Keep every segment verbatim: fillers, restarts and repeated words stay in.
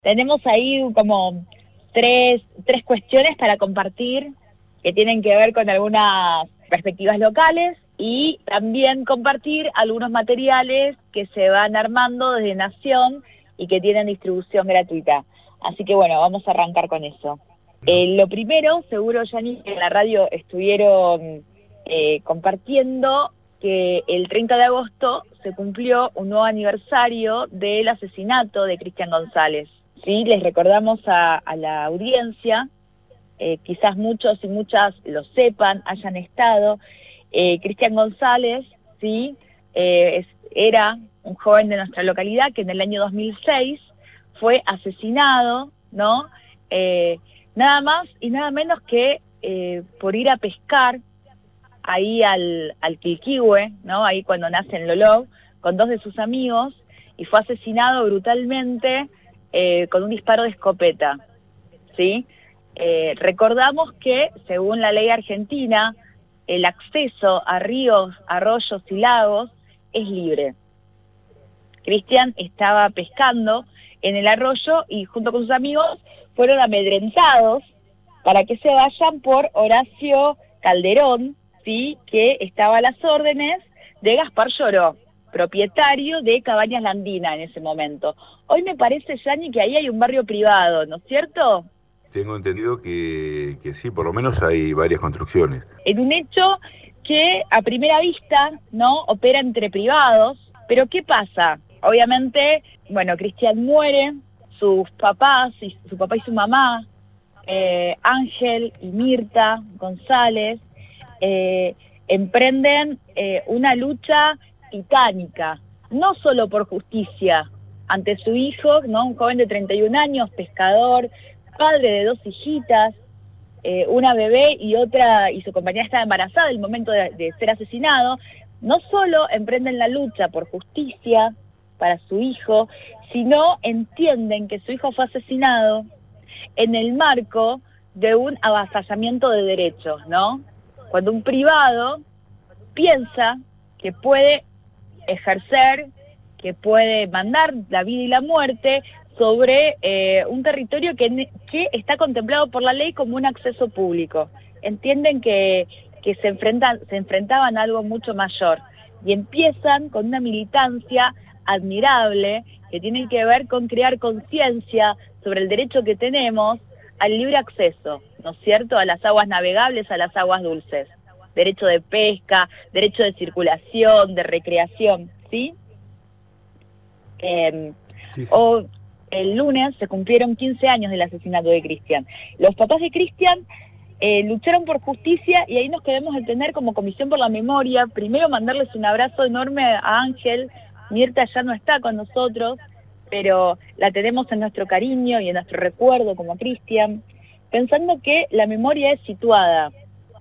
tenemos ahí como tres, tres cuestiones para compartir que tienen que ver con algunas perspectivas locales y también compartir algunos materiales que se van armando desde Nación y que tienen distribución gratuita. Así que bueno, vamos a arrancar con eso. Eh, lo primero, seguro, Yanni, que en la radio estuvieron eh, compartiendo que el treinta de agosto se cumplió un nuevo aniversario del asesinato de Cristian González. ¿Sí? Les recordamos a, a la audiencia, eh, quizás muchos y muchas lo sepan, hayan estado. Eh, Cristian González, ¿sí? eh, es, era un joven de nuestra localidad que en el año dos mil seis fue asesinado, ¿no? Eh, nada más y nada menos que eh, por ir a pescar ahí al, al Quilquihue, ¿no? Ahí cuando nace en Loló, con dos de sus amigos, y fue asesinado brutalmente eh, con un disparo de escopeta, ¿sí? Eh, recordamos que, según la ley argentina, el acceso a ríos, arroyos y lagos es libre. Cristian estaba pescando en el arroyo y junto con sus amigos fueron amedrentados para que se vayan por Horacio Calderón, ¿sí? Que estaba a las órdenes de Gaspar Lloró, propietario de Cabañas La Andina en ese momento. Hoy me parece, Yanni, que ahí hay un barrio privado, ¿no es cierto? Tengo entendido que, que sí, por lo menos hay varias construcciones. En un hecho que a primera vista, ¿no?, opera entre privados, pero ¿qué pasa? Obviamente, bueno, Cristian muere, sus papás, y su papá y su mamá, eh, Ángel y Mirta González, eh, emprenden eh, una lucha titánica, no solo por justicia ante su hijo, ¿no?, un joven de treinta y un años, pescador, padre de dos hijitas, eh, una bebé y otra, y su compañera estaba embarazada en el momento de, de ser asesinado. No solo emprenden la lucha por justicia para su hijo, sino entienden que su hijo fue asesinado en el marco de un avasallamiento de derechos, ¿no? Cuando un privado piensa que puede ejercer, que puede mandar la vida y la muerte sobre eh, un territorio que, que está contemplado por la ley como un acceso público. Entienden que, que se, enfrentan, se enfrentaban a algo mucho mayor y empiezan con una militancia admirable que tiene que ver con crear conciencia sobre el derecho que tenemos al libre acceso, ¿no es cierto?, a las aguas navegables, a las aguas dulces. Derecho de pesca, derecho de circulación, de recreación, ¿sí? Eh, sí, sí. O el lunes se cumplieron quince años del asesinato de Cristian. Los papás de Cristian eh, lucharon por justicia y ahí nos queremos detener como Comisión por la Memoria. Primero mandarles un abrazo enorme a Ángel. Mirta ya no está con nosotros, pero la tenemos en nuestro cariño y en nuestro recuerdo como Cristian, pensando que la memoria es situada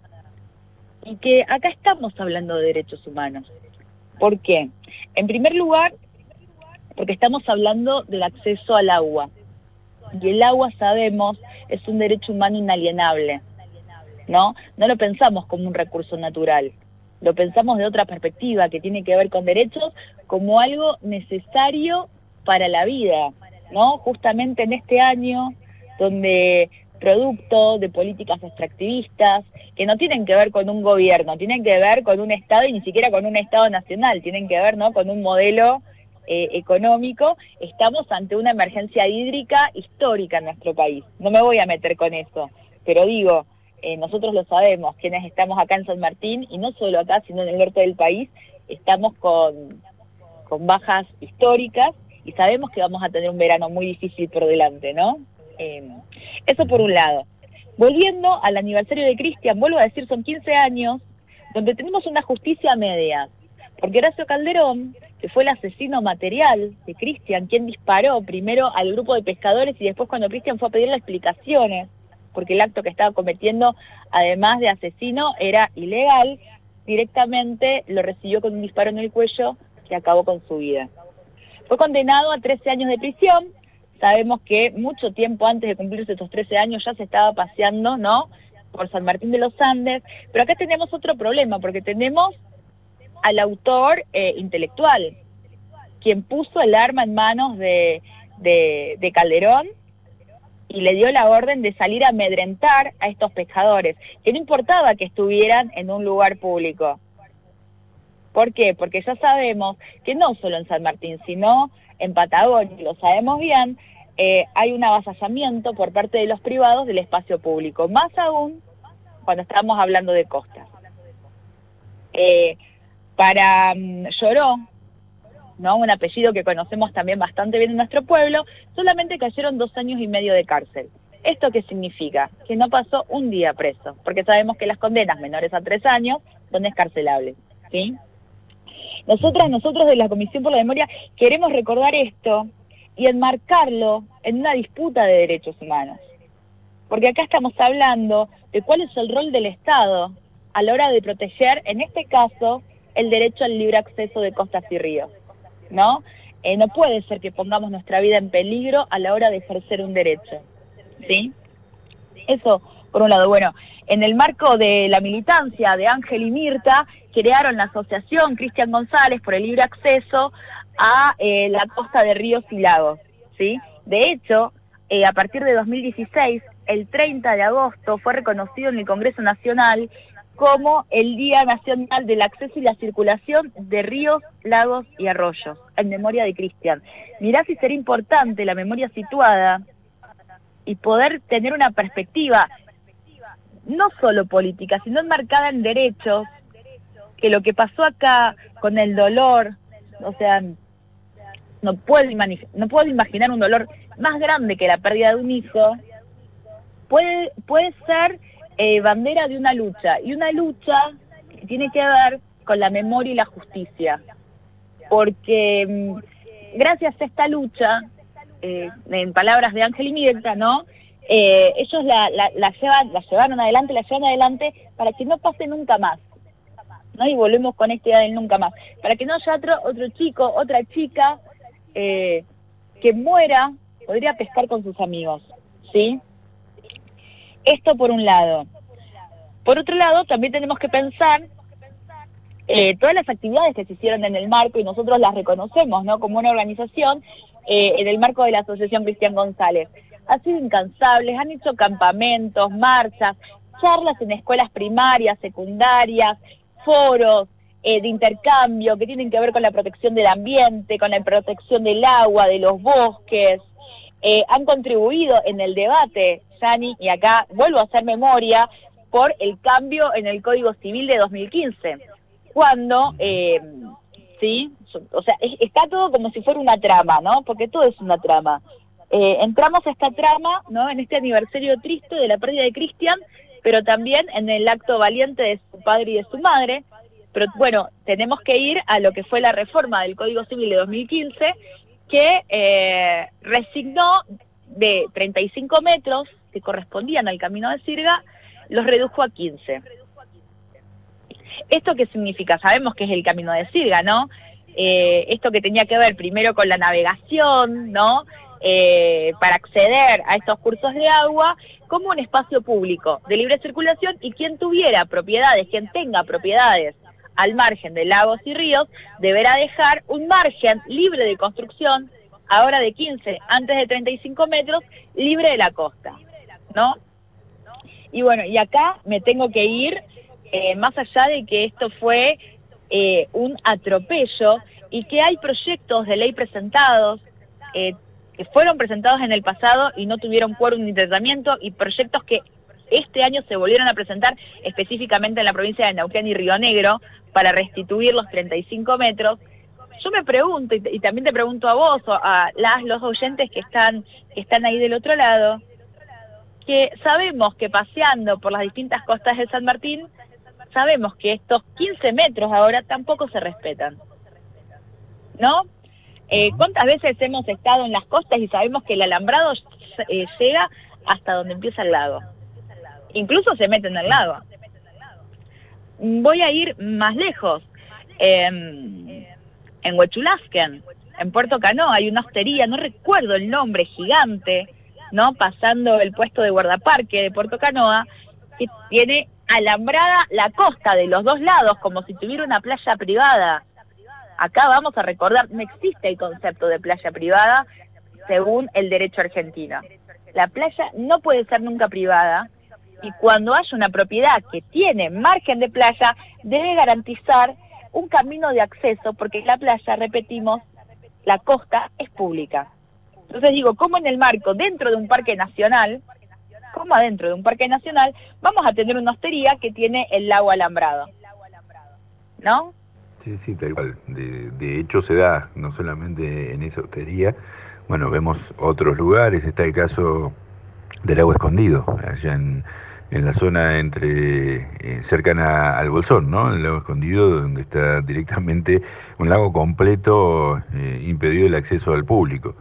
y que acá estamos hablando de derechos humanos. ¿Por qué? En primer lugar, porque estamos hablando del acceso al agua. Y el agua, sabemos, es un derecho humano inalienable, ¿no? No lo pensamos como un recurso natural, lo pensamos de otra perspectiva, que tiene que ver con derechos como algo necesario para la vida, ¿no? Justamente en este año, donde producto de políticas extractivistas, que no tienen que ver con un gobierno, tienen que ver con un Estado y ni siquiera con un Estado nacional, tienen que ver, ¿no?, con un modelo eh, económico, estamos ante una emergencia hídrica histórica en nuestro país. No me voy a meter con eso, pero digo, eh, nosotros lo sabemos, quienes estamos acá en San Martín, y no solo acá, sino en el norte del país, estamos con, con bajas históricas y sabemos que vamos a tener un verano muy difícil por delante, ¿no? Eh, eso por un lado. Volviendo al aniversario de Cristian, vuelvo a decir, son quince años, donde tenemos una justicia a medias, porque Horacio Calderón, que fue el asesino material de Cristian, quien disparó primero al grupo de pescadores y después cuando Cristian fue a pedirle explicaciones, porque el acto que estaba cometiendo, además de asesino, era ilegal, directamente lo recibió con un disparo en el cuello que acabó con su vida. Fue condenado a trece años de prisión. Sabemos que mucho tiempo antes de cumplirse estos trece años ya se estaba paseando, ¿no?, por San Martín de los Andes, pero acá tenemos otro problema, porque tenemos al autor eh, intelectual, quien puso el arma en manos de, de, de Calderón y le dio la orden de salir a amedrentar a estos pescadores, que no importaba que estuvieran en un lugar público. ¿Por qué? Porque ya sabemos que no solo en San Martín, sino en Patagonia, y lo sabemos bien, eh, hay un avasallamiento por parte de los privados del espacio público, más aún cuando estamos hablando de costas. Eh, para um, Lloró, ¿no?, un apellido que conocemos también bastante bien en nuestro pueblo, solamente cayeron dos años y medio de cárcel. ¿Esto qué significa? Que no pasó un día preso, porque sabemos que las condenas menores a tres años son escarcelables, ¿sí? Nosotras, nosotros de la Comisión por la Memoria queremos recordar esto y enmarcarlo en una disputa de derechos humanos. Porque acá estamos hablando de cuál es el rol del Estado a la hora de proteger, en este caso, el derecho al libre acceso de costas y ríos, ¿no? Eh, no puede ser que pongamos nuestra vida en peligro a la hora de ejercer un derecho, ¿sí? Eso, por un lado. Bueno, en el marco de la militancia de Ángel y Mirta, crearon la asociación Cristian González por el libre acceso a eh, la costa de ríos y lagos, ¿sí? De hecho, eh, a partir de dos mil dieciséis, el treinta de agosto, fue reconocido en el Congreso Nacional como el Día Nacional del Acceso y la Circulación de Ríos, Lagos y Arroyos, en memoria de Cristian. Mirá si será importante la memoria situada y poder tener una perspectiva no solo política, sino enmarcada en derechos, que lo que pasó acá con el dolor, o sea, no puedo, no puedo imaginar un dolor más grande que la pérdida de un hijo, puede, puede ser eh, bandera de una lucha, y una lucha que tiene que ver con la memoria y la justicia, porque mmm, gracias a esta lucha, eh, en palabras de Ángel y Mirta, ¿no?, Eh, ellos la, la, la, llevan, la llevaron adelante, la llevan adelante para que no pase nunca más, ¿no? Y volvemos con esta idea del nunca más, para que no haya otro, otro chico, otra chica eh, que muera, podría pescar con sus amigos, ¿sí? Esto por un lado. Por otro lado, también tenemos que pensar eh, todas las actividades que se hicieron en el marco, y nosotros las reconocemos, ¿no?, como una organización eh, en el marco de la Asociación Cristian González. Han sido incansables, han hecho campamentos, marchas, charlas en escuelas primarias, secundarias, foros eh, de intercambio que tienen que ver con la protección del ambiente, con la protección del agua, de los bosques. Eh, han contribuido en el debate, Yani, y acá vuelvo a hacer memoria, por el cambio en el Código Civil de dos mil quince, cuando, eh, sí, o sea, es, está todo como si fuera una trama, ¿no?, porque todo es una trama. Eh, entramos a esta trama, ¿no?, en este aniversario triste de la pérdida de Cristian, pero también en el acto valiente de su padre y de su madre. Pero bueno, tenemos que ir a lo que fue la reforma del Código Civil de dos mil quince, que eh, resignó de treinta y cinco metros, que correspondían al Camino de Sirga, los redujo a quince. ¿Esto qué significa? Sabemos que es el Camino de Sirga, ¿no? Eh, esto que tenía que ver primero con la navegación, ¿no?, Eh, para acceder a estos cursos de agua, como un espacio público de libre circulación, y quien tuviera propiedades, quien tenga propiedades al margen de lagos y ríos, deberá dejar un margen libre de construcción, ahora de quince, antes de treinta y cinco metros, libre de la costa, ¿no? Y bueno, y acá me tengo que ir, eh, más allá de que esto fue eh, un atropello, y que hay proyectos de ley presentados, eh, que fueron presentados en el pasado y no tuvieron quórum ni tratamiento, y proyectos que este año se volvieron a presentar específicamente en la provincia de Neuquén y Río Negro para restituir los treinta y cinco metros. Yo me pregunto, y, y también te pregunto a vos, o a las, los oyentes que están, que están ahí del otro lado, que sabemos que paseando por las distintas costas de San Martín, sabemos que estos quince metros ahora tampoco se respetan, ¿no? Eh, ¿Cuántas veces hemos estado en las costas y sabemos que el alambrado eh, llega hasta donde empieza el lago? Incluso se mete en el lago. Voy a ir más lejos. Eh, en Huechulasquen, en Puerto Canoa, hay una hostería, no recuerdo el nombre, gigante, ¿no?, pasando el puesto de guardaparque de Puerto Canoa, que tiene alambrada la costa de los dos lados, como si tuviera una playa privada. Acá vamos a recordar, no existe el concepto de playa privada, según el derecho argentino. La playa no puede ser nunca privada y cuando haya una propiedad que tiene margen de playa, debe garantizar un camino de acceso, porque la playa, repetimos, la costa es pública. Entonces digo, ¿cómo en el marco, dentro de un parque nacional, como adentro de un parque nacional, vamos a tener una hostería que tiene el lago alambrado? ¿No? Sí, sí, tal cual. De, de hecho se da, no solamente en esa hostería, bueno, vemos otros lugares, está el caso del lago Escondido, allá en, en la zona entre eh, cercana al Bolsón, ¿no? El lago Escondido, donde está directamente un lago completo, eh, impedido el acceso al público.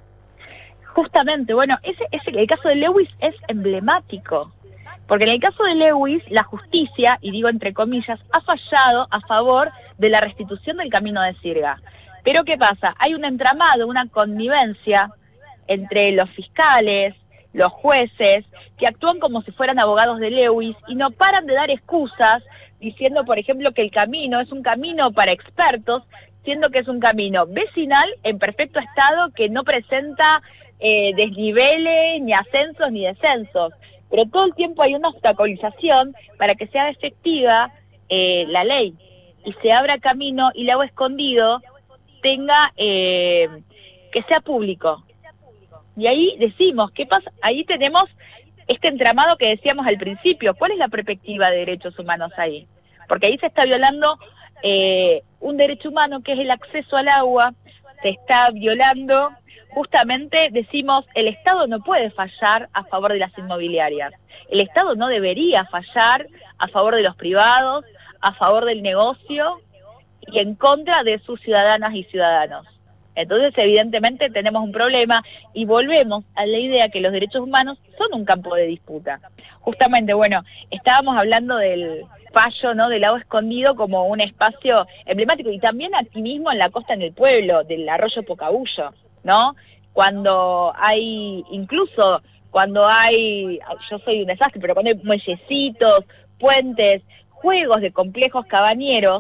Justamente, bueno, ese, ese, el caso de Lewis es emblemático, porque en el caso de Lewis, la justicia, y digo entre comillas, ha fallado a favor de la restitución del camino de sirga. Pero ¿qué pasa? Hay un entramado, una connivencia entre los fiscales, los jueces, que actúan como si fueran abogados de Lewis y no paran de dar excusas, diciendo, por ejemplo, que el camino es un camino para expertos, siendo que es un camino vecinal en perfecto estado que no presenta eh, desniveles, ni ascensos, ni descensos. Pero todo el tiempo hay una obstaculización para que sea efectiva eh, la ley y se abra camino y Lago Escondido tenga, eh, que sea público. Y ahí decimos, ¿qué pasa? Ahí tenemos este entramado que decíamos al principio. ¿Cuál es la perspectiva de derechos humanos ahí? Porque ahí se está violando eh, un derecho humano que es el acceso al agua, se está violando, justamente decimos, el Estado no puede fallar a favor de las inmobiliarias. El Estado no debería fallar a favor de los privados, a favor del negocio y en contra de sus ciudadanas y ciudadanos. Entonces, evidentemente, tenemos un problema y volvemos a la idea que los derechos humanos son un campo de disputa. Justamente, bueno, estábamos hablando del fallo, ¿no?, del Lago Escondido como un espacio emblemático y también aquí mismo en la costa, en el pueblo, del arroyo Pocahullo, ¿no? Cuando hay, incluso cuando hay, yo soy un desastre, pero cuando hay muellecitos, puentes, juegos de complejos cabañeros,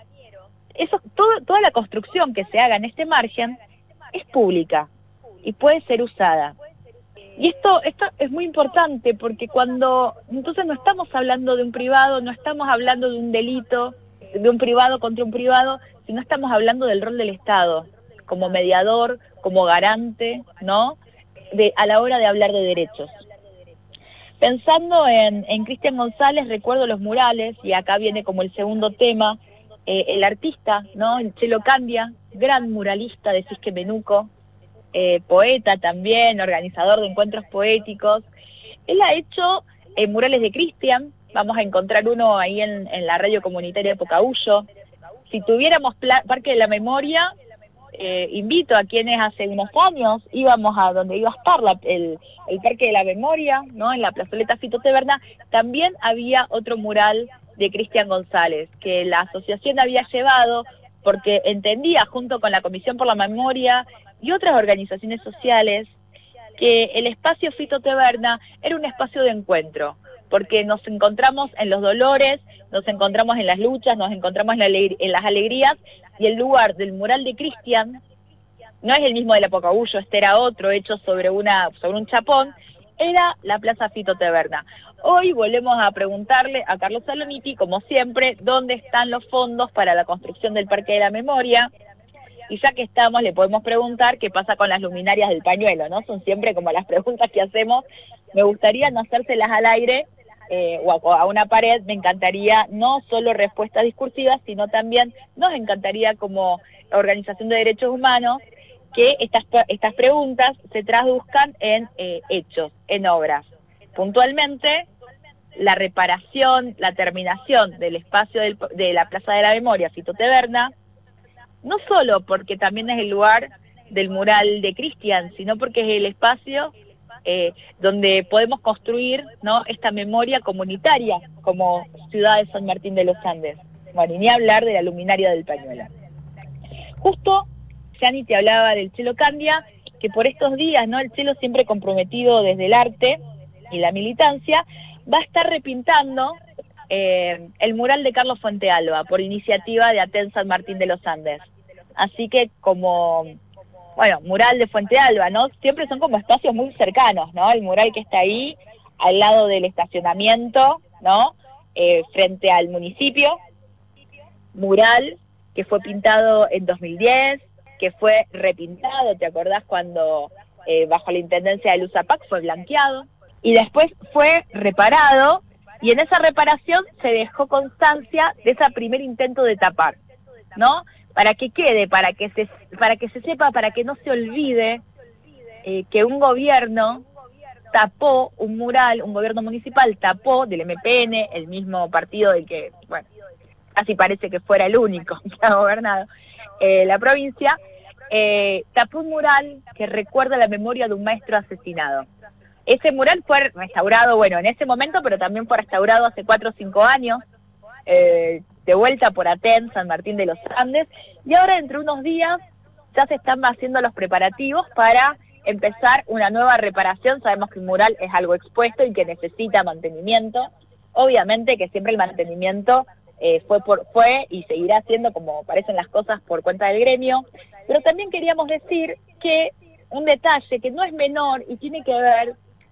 eso, todo, toda la construcción que se haga en este margen es pública y puede ser usada. Y esto, esto es muy importante porque cuando, entonces no estamos hablando de un privado, no estamos hablando de un delito, de un privado contra un privado, sino estamos hablando del rol del Estado, como mediador, como garante, ¿no?, de, a la hora de hablar de derechos. Pensando en, en Cristian González, recuerdo los murales, y acá viene como el segundo tema, eh, el artista, ¿no?, el Chelo Candia, gran muralista de Cisque Menuco, eh, poeta también, organizador de encuentros poéticos. Él ha hecho eh, murales de Cristian, vamos a encontrar uno ahí en, en la radio comunitaria de Pocahullo. Si tuviéramos Parque de la Memoria, eh, invito a quienes hace unos años íbamos a donde iba a estar la, el, el Parque de la Memoria, ¿no?, en la plazoleta Fito Teverna, también había otro mural de Cristian González, que la asociación había llevado porque entendía, junto con la Comisión por la Memoria y otras organizaciones sociales, que el espacio Fito Teverna era un espacio de encuentro, porque nos encontramos en los dolores, nos encontramos en las luchas, nos encontramos en, la en las alegrías, y el lugar del mural de Cristian no es el mismo de la Pocahullo, este era otro, hecho sobre, una, sobre un chapón, era la Plaza Fito Teverna. Hoy volvemos a preguntarle a Carlos Saloniti, como siempre, dónde están los fondos para la construcción del Parque de la Memoria, y ya que estamos, le podemos preguntar qué pasa con las luminarias del pañuelo, ¿no? Son siempre como las preguntas que hacemos. Me gustaría no hacérselas al aire, Eh, o a, a una pared. Me encantaría no solo respuestas discursivas, sino también nos encantaría como organización de derechos humanos que estas, estas preguntas se traduzcan en eh, hechos, en obras. Puntualmente, la reparación, la terminación del espacio del, de la Plaza de la Memoria, Fito Teverna, no solo porque también es el lugar del mural de Cristian, sino porque es el espacio Eh, donde podemos construir, ¿no?, esta memoria comunitaria como ciudad de San Martín de los Andes. Bueno, y ni hablar de la luminaria del pañuelo. Justo, Yani te hablaba del Chelo Candia, que por estos días, ¿no?, el Chelo, siempre comprometido desde el arte y la militancia, va a estar repintando eh, el mural de Carlos Fuentealba por iniciativa de Aten San Martín de los Andes. Así que como bueno, mural de Fuente Alba, ¿no? Siempre son como espacios muy cercanos, ¿no? El mural que está ahí, al lado del estacionamiento, ¿no? Eh, frente al municipio. Mural que fue pintado en dos mil diez, que fue repintado, ¿te acordás cuando eh, bajo la intendencia de Luzapac fue blanqueado? Y después fue reparado, y en esa reparación se dejó constancia de ese primer intento de tapar, ¿no? Para que quede, para que se, para que se sepa, para que no se olvide eh, que un gobierno tapó un mural, un gobierno municipal tapó del M P N, el mismo partido del que, bueno, casi parece que fuera el único que ha gobernado eh, la provincia, eh, tapó un mural que recuerda la memoria de un maestro asesinado. Ese mural fue restaurado, bueno, en ese momento, pero también fue restaurado hace cuatro o cinco años, eh, de vuelta por Aten, San Martín de los Andes, y ahora dentro de unos días ya se están haciendo los preparativos para empezar una nueva reparación. Sabemos que un mural es algo expuesto y que necesita mantenimiento, obviamente que siempre el mantenimiento Eh, fue, por, fue y seguirá siendo, como parecen las cosas, por cuenta del gremio, pero también queríamos decir que un detalle que no es menor y tiene que ver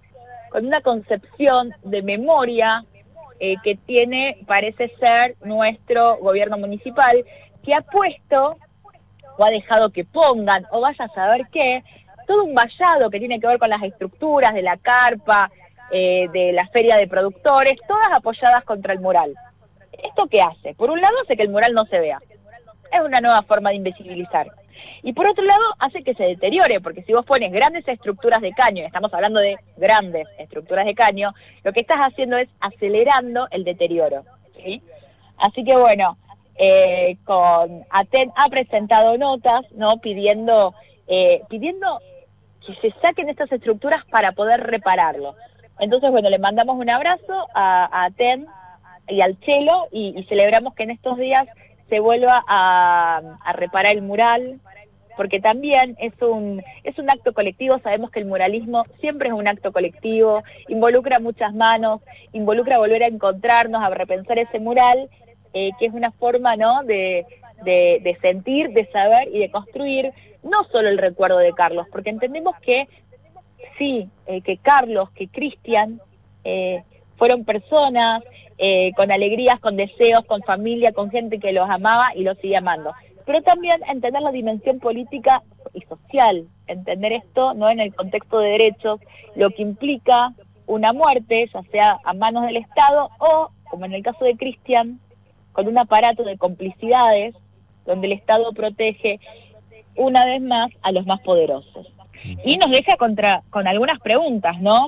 con una concepción de memoria eh, que tiene, parece ser, nuestro gobierno municipal, que ha puesto o ha dejado que pongan, o vaya a saber qué, todo un vallado que tiene que ver con las estructuras de la carpa, eh, de la feria de productores, todas apoyadas contra el mural. ¿Esto qué hace? Por un lado hace que el mural no se vea. Es una nueva forma de invisibilizar. Y por otro lado hace que se deteriore, porque si vos pones grandes estructuras de caño, y estamos hablando de grandes estructuras de caño, lo que estás haciendo es acelerando el deterioro, ¿sí? Así que bueno, eh, con Aten ha presentado notas, ¿no? Pidiendo, eh, pidiendo que se saquen estas estructuras para poder repararlo. Entonces, bueno, le mandamos un abrazo a, a Aten y al Chelo, y, y celebramos que en estos días se vuelva a, a reparar el mural, porque también es un, es un acto colectivo. Sabemos que el muralismo siempre es un acto colectivo, involucra muchas manos, involucra volver a encontrarnos, a repensar ese mural, eh, que es una forma, ¿no?, de, de, de sentir, de saber y de construir no solo el recuerdo de Carlos, porque entendemos que sí, eh, que Carlos, que Cristian, eh, fueron personas eh, con alegrías, con deseos, con familia, con gente que los amaba y los sigue amando. Pero también entender la dimensión política y social, entender esto no en el contexto de derechos, lo que implica una muerte, ya sea a manos del Estado o, como en el caso de Cristian, con un aparato de complicidades donde el Estado protege una vez más a los más poderosos. Y nos deja contra, con algunas preguntas, ¿no?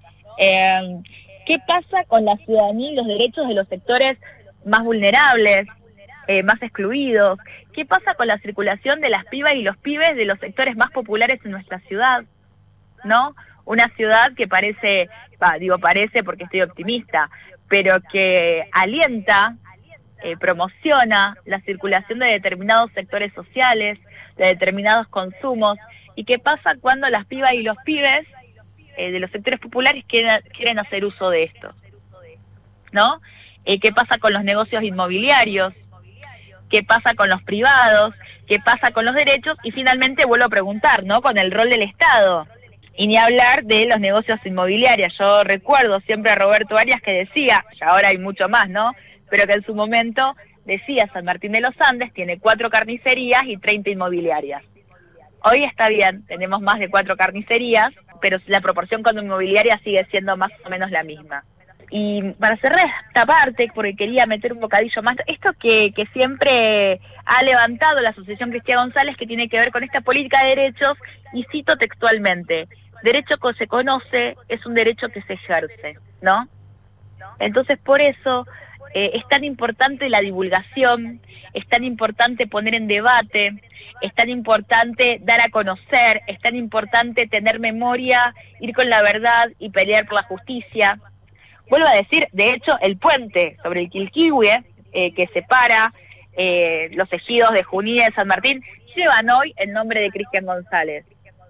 Eh, ¿Qué pasa con la ciudadanía y los derechos de los sectores más vulnerables, eh, más excluidos? ¿Qué pasa con la circulación de las pibas y los pibes de los sectores más populares en nuestra ciudad? ¿No? Una ciudad que parece, bah, digo parece porque estoy optimista, pero que alienta, eh, promociona la circulación de determinados sectores sociales, de determinados consumos. ¿Y qué pasa cuando las pibas y los pibes Eh, de los sectores populares quieren, quieren hacer uso de esto, ¿no? Eh, ¿Qué pasa con los negocios inmobiliarios? ¿Qué pasa con los privados? ¿Qué pasa con los derechos? Y finalmente vuelvo a preguntar, ¿no?, con el rol del Estado. Y ni hablar de los negocios inmobiliarios. Yo recuerdo siempre a Roberto Arias que decía, y ahora hay mucho más, ¿no?, pero que en su momento decía, San Martín de los Andes tiene cuatro carnicerías y treinta inmobiliarias. Hoy está bien, tenemos más de cuatro carnicerías, pero la proporción con inmobiliaria sigue siendo más o menos la misma. Y para cerrar esta parte, porque quería meter un bocadillo más, esto que, que siempre ha levantado la Asociación Cristina González, que tiene que ver con esta política de derechos, y cito textualmente, derecho que se conoce es un derecho que se ejerce, ¿no? Entonces por eso eh, es tan importante la divulgación, es tan importante poner en debate, es tan importante dar a conocer, es tan importante tener memoria, ir con la verdad y pelear por la justicia. Vuelvo a decir, de hecho, el puente sobre el Quilquihue, eh, que separa eh, los ejidos de Junín y de San Martín, llevan hoy el nombre de Cristian González.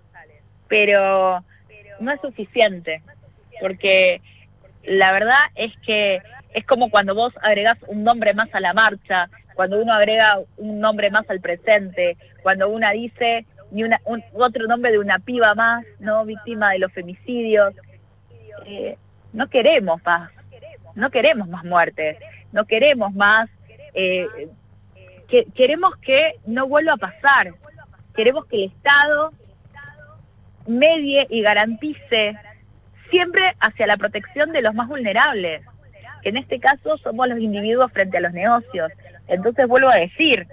Pero no es suficiente, porque la verdad es que es como cuando vos agregás un nombre más a la marcha, cuando uno agrega un nombre más al presente, cuando una dice, ni una, un, otro nombre de una piba más, ¿no? Víctima de los femicidios. Eh, no queremos más, no queremos más muertes, no queremos más, eh, que, queremos que no vuelva a pasar, queremos que el Estado medie y garantice siempre hacia la protección de los más vulnerables, que en este caso somos los individuos frente a los negocios. Entonces vuelvo a decir,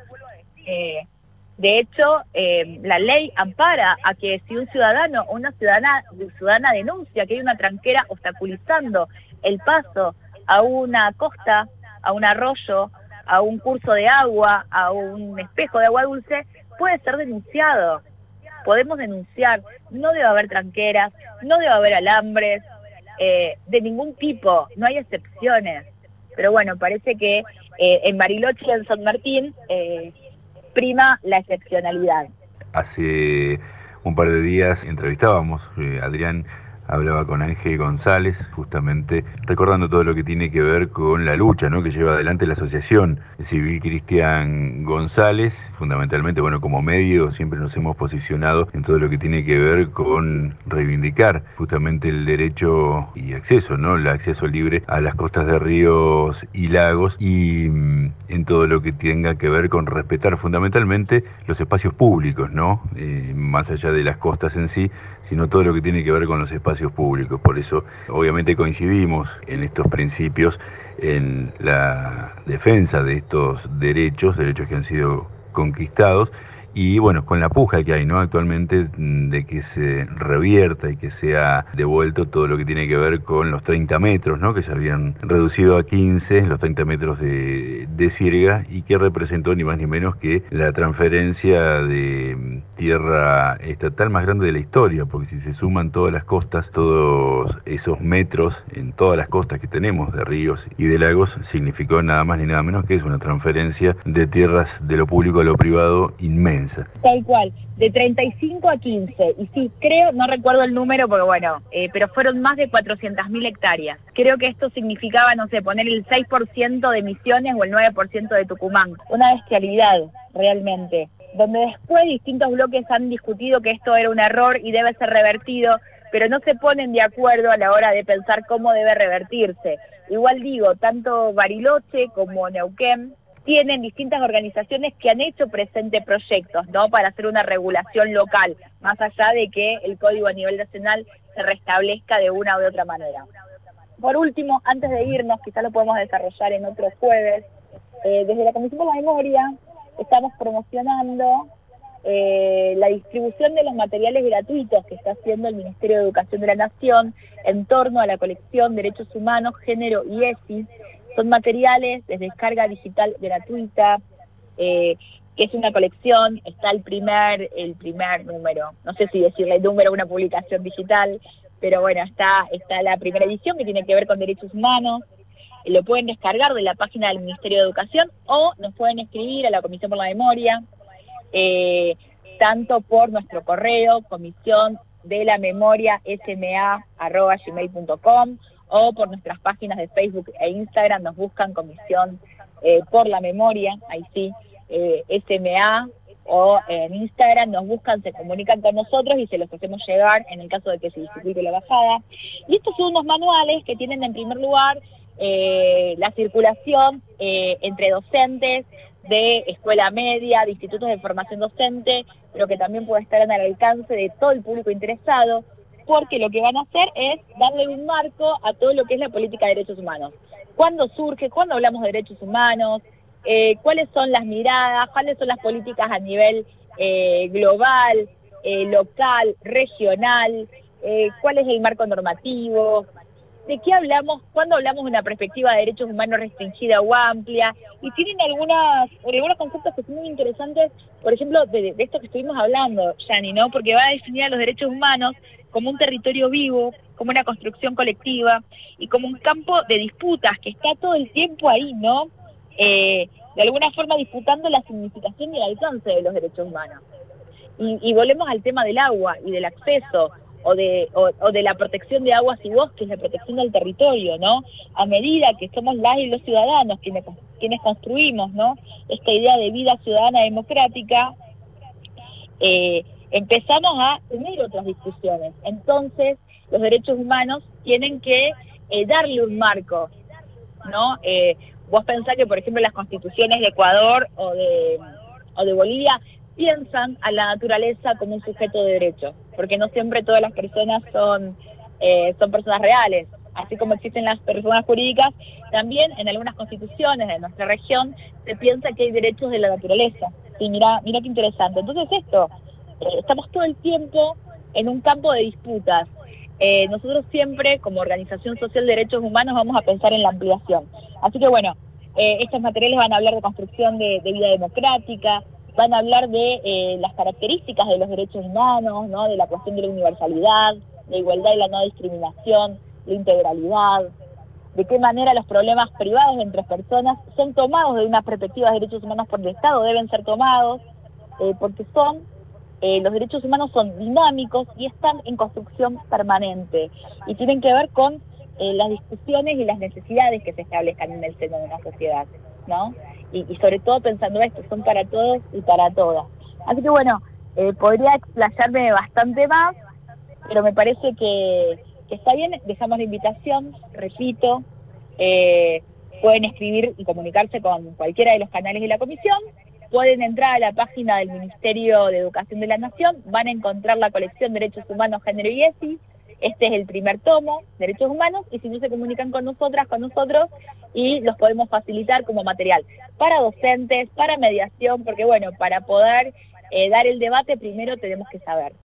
eh, de hecho, eh, la ley ampara a que si un ciudadano o una ciudadana, ciudadana denuncia que hay una tranquera obstaculizando el paso a una costa, a un arroyo, a un curso de agua, a un espejo de agua dulce, puede ser denunciado. Podemos denunciar, no debe haber tranqueras, no debe haber alambres, eh, de ningún tipo, no hay excepciones. Pero bueno, parece que eh, en Bariloche y en San Martín eh, prima la excepcionalidad. Hace un par de días entrevistábamos, eh, Adrián hablaba con Ángel González, justamente recordando todo lo que tiene que ver con la lucha, ¿no?, que lleva adelante la Asociación Civil Cristian González. Fundamentalmente, bueno, como medio siempre nos hemos posicionado en todo lo que tiene que ver con reivindicar justamente el derecho y acceso, ¿no?, el acceso libre a las costas de ríos y lagos, y mm, en todo lo que tenga que ver con respetar fundamentalmente los espacios públicos, ¿no?, eh, más allá de las costas en sí, sino todo lo que tiene que ver con los espacios públicos. Por eso obviamente coincidimos en estos principios, en la defensa de estos derechos, derechos que han sido conquistados, y bueno, con la puja que hay, ¿no?, actualmente de que se revierta y que sea devuelto todo lo que tiene que ver con los treinta metros, ¿no?, que se habían reducido a quince, los treinta metros de, de sierga, y que representó ni más ni menos que la transferencia de tierra estatal más grande de la historia, porque si se suman todas las costas, todos esos metros en todas las costas que tenemos de ríos y de lagos, significó nada más ni nada menos que es una transferencia de tierras de lo público a lo privado inmensa. Tal cual, de treinta y cinco a quince, y sí, creo, no recuerdo el número, porque bueno, eh, pero fueron más de cuatrocientas mil hectáreas. Creo que esto significaba, no sé, poner el seis por ciento de Misiones o el nueve por ciento de Tucumán. Una bestialidad, realmente, donde después distintos bloques han discutido que esto era un error y debe ser revertido, pero no se ponen de acuerdo a la hora de pensar cómo debe revertirse. Igual digo, tanto Bariloche como Neuquén tienen distintas organizaciones que han hecho presente proyectos, ¿no?, para hacer una regulación local, más allá de que el código a nivel nacional se restablezca de una u de otra manera. Por último, antes de irnos, quizás lo podemos desarrollar en otros jueves, eh, desde la Comisión por la Memoria estamos promocionando eh, la distribución de los materiales gratuitos que está haciendo el Ministerio de Educación de la Nación en torno a la colección Derechos Humanos, Género y E S I. Son materiales de descarga digital gratuita, eh, que es una colección, está el primer, el primer número, no sé si decirle número a una publicación digital, pero bueno, está, está la primera edición que tiene que ver con derechos humanos. Eh, lo pueden descargar de la página del Ministerio de Educación o nos pueden escribir a la Comisión por la Memoria, eh, tanto por nuestro correo, comisión de la memoria s m a arroba gmail punto com, o por nuestras páginas de Facebook e Instagram, nos buscan Comisión eh, por la Memoria, ahí sí, eh, S M A, o en Instagram nos buscan, se comunican con nosotros y se los hacemos llegar en el caso de que se dificulte la bajada. Y estos son unos manuales que tienen en primer lugar eh, la circulación eh, entre docentes de escuela media, de institutos de formación docente, pero que también puede estar al alcance de todo el público interesado, porque lo que van a hacer es darle un marco a todo lo que es la política de derechos humanos. ¿Cuándo surge? ¿Cuándo hablamos de derechos humanos? Eh, ¿Cuáles son las miradas? ¿Cuáles son las políticas a nivel eh, global, eh, local, regional? Eh, ¿Cuál es el marco normativo? ¿De qué hablamos? ¿Cuándo hablamos de una perspectiva de derechos humanos restringida o amplia? Y tienen algunas, algunos conceptos que son muy interesantes, por ejemplo, de, de esto que estuvimos hablando, Yani, ¿no? Porque va a definir a los derechos humanos como un territorio vivo, como una construcción colectiva y como un campo de disputas que está todo el tiempo ahí, ¿no? Eh, de alguna forma disputando la significación y el alcance de los derechos humanos. Y, y volvemos al tema del agua y del acceso, o de, o, o de la protección de aguas y bosques, la protección del territorio, ¿no? A medida que somos las y los ciudadanos quienes, quienes construimos, ¿no?, esta idea de vida ciudadana democrática, eh, empezamos a tener otras discusiones. Entonces, los derechos humanos tienen que eh, darle un marco, ¿no? Eh, vos pensás que, por ejemplo, las constituciones de Ecuador o de, o de Bolivia piensan a la naturaleza como un sujeto de derecho, porque no siempre todas las personas son, eh, son personas reales. Así como existen las personas jurídicas, también en algunas constituciones de nuestra región se piensa que hay derechos de la naturaleza. Sí, mira, mira qué interesante. Entonces esto, eh, estamos todo el tiempo en un campo de disputas. Eh, nosotros siempre, como Organización Social de Derechos Humanos, vamos a pensar en la ampliación. Así que bueno, eh, estos materiales van a hablar de construcción de, de vida democrática, van a hablar de eh, las características de los derechos humanos, ¿no? De la cuestión de la universalidad, la igualdad y la no discriminación, la integralidad, de qué manera los problemas privados entre personas son tomados de una perspectiva de derechos humanos por el Estado, deben ser tomados, eh, porque son, eh, los derechos humanos son dinámicos y están en construcción permanente, y tienen que ver con eh, las discusiones y las necesidades que se establezcan en el seno de una sociedad, ¿no? Y, y sobre todo pensando esto, son para todos y para todas. Así que bueno, eh, podría explayarme bastante más, pero me parece que está bien, dejamos la invitación, repito, eh, pueden escribir y comunicarse con cualquiera de los canales de la comisión, pueden entrar a la página del Ministerio de Educación de la Nación, van a encontrar la colección Derechos Humanos, Género y ESI, este es el primer tomo, Derechos Humanos, y si no se comunican con nosotras, con nosotros, y los podemos facilitar como material para docentes, para mediación, porque bueno, para poder eh, dar el debate primero tenemos que saber.